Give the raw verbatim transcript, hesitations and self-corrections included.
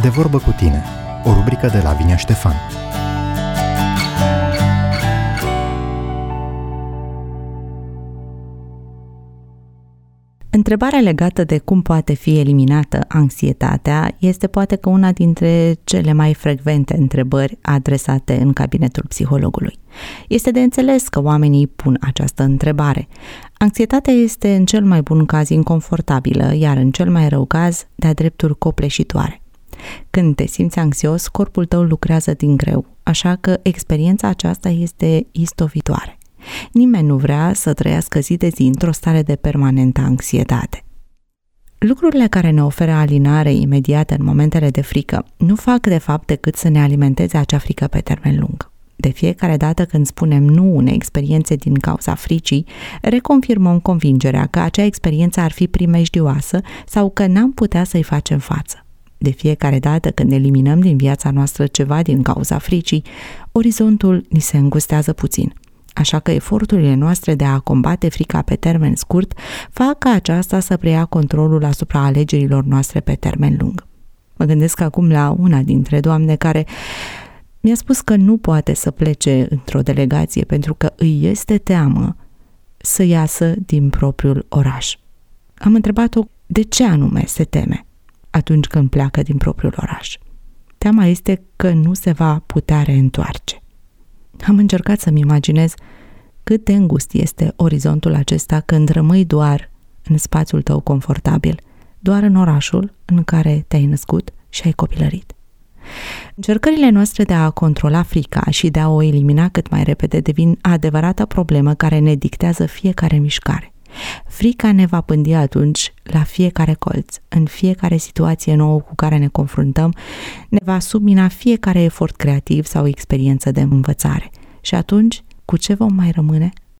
De vorbă cu tine, o rubrică de Lavinia Ștefan. Întrebarea legată de cum poate fi eliminată anxietatea este poate că una dintre cele mai frecvente întrebări adresate în cabinetul psihologului. Este de înțeles că oamenii pun această întrebare. Anxietatea este în cel mai bun caz inconfortabilă, iar în cel mai rău caz de-a dreptul copleșitoare. Când te simți anxios, corpul tău lucrează din greu, așa că experiența aceasta este istovitoare. Nimeni nu vrea să trăiască zi de zi într-o stare de permanentă anxietate. Lucrurile care ne oferă alinare imediată în momentele de frică nu fac de fapt decât să ne alimenteze acea frică pe termen lung. De fiecare dată când spunem nu unei experiențe din cauza fricii, reconfirmăm convingerea că acea experiență ar fi primejdioasă sau că n-am putea să-i facem față. De fiecare dată când eliminăm din viața noastră ceva din cauza fricii, orizontul ni se îngustează puțin. Așa că eforturile noastre de a combate frica pe termen scurt fac ca aceasta să preia controlul asupra alegerilor noastre pe termen lung. Mă gândesc acum la una dintre doamne care mi-a spus că nu poate să plece într-o delegație pentru că îi este teamă să iasă din propriul oraș. Am întrebat-o de ce anume se teme atunci când pleacă din propriul oraș. Teama este că nu se va putea reîntoarce. Am încercat să-mi imaginez cât de îngust este orizontul acesta când rămâi doar în spațiul tău confortabil, doar în orașul în care te-ai născut și ai copilărit. Încercările noastre de a controla frica și de a o elimina cât mai repede devin adevărata problemă care ne dictează fiecare mișcare. Frica ne va pândi atunci la fiecare colț, în fiecare situație nouă cu care ne confruntăm, ne va submina fiecare efort creativ sau experiență de învățare. Și atunci, cu ce vom mai rămâne?